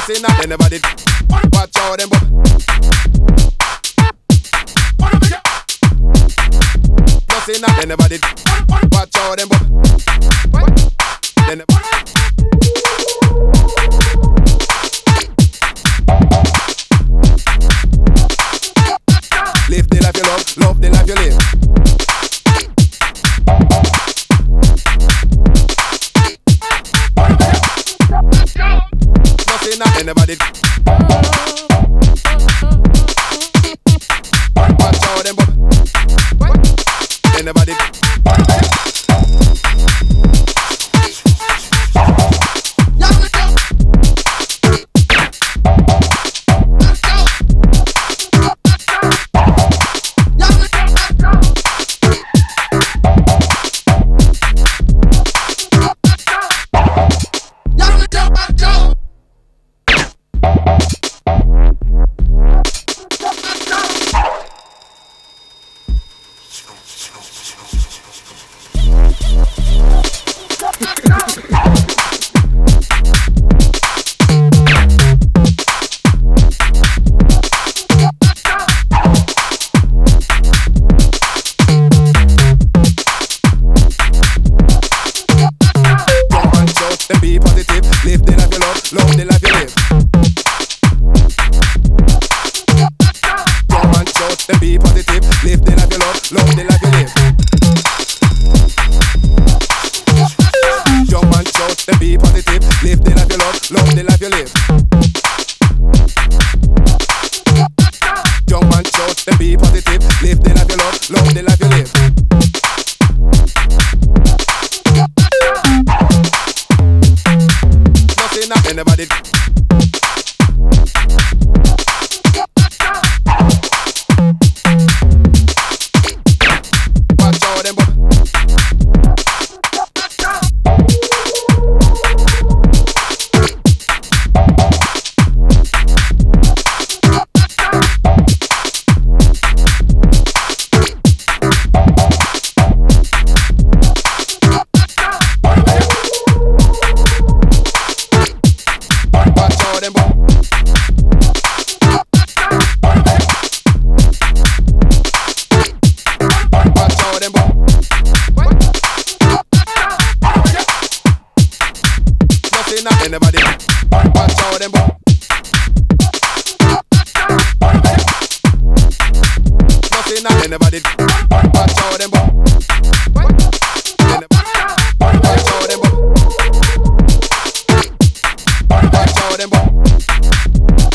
Nothing that they never did. Watch out them but nothing that they never did. Watch out them but they never. Live the life you love the life you live. Nothing that they never did. Watch out them but they never did. Be positive, live the life you love the life you live. Jump and shout, then be positive, live the life you love the life you live. Jump and shout, then be positive, live the life you love the life you live. Jump and shout, then be positive, live the life you love the life you live. Nothing that they never did. Watch out them but nothing that they never did. Watch out them but nothing that they never did. Watch out them but watch out them but watch out them but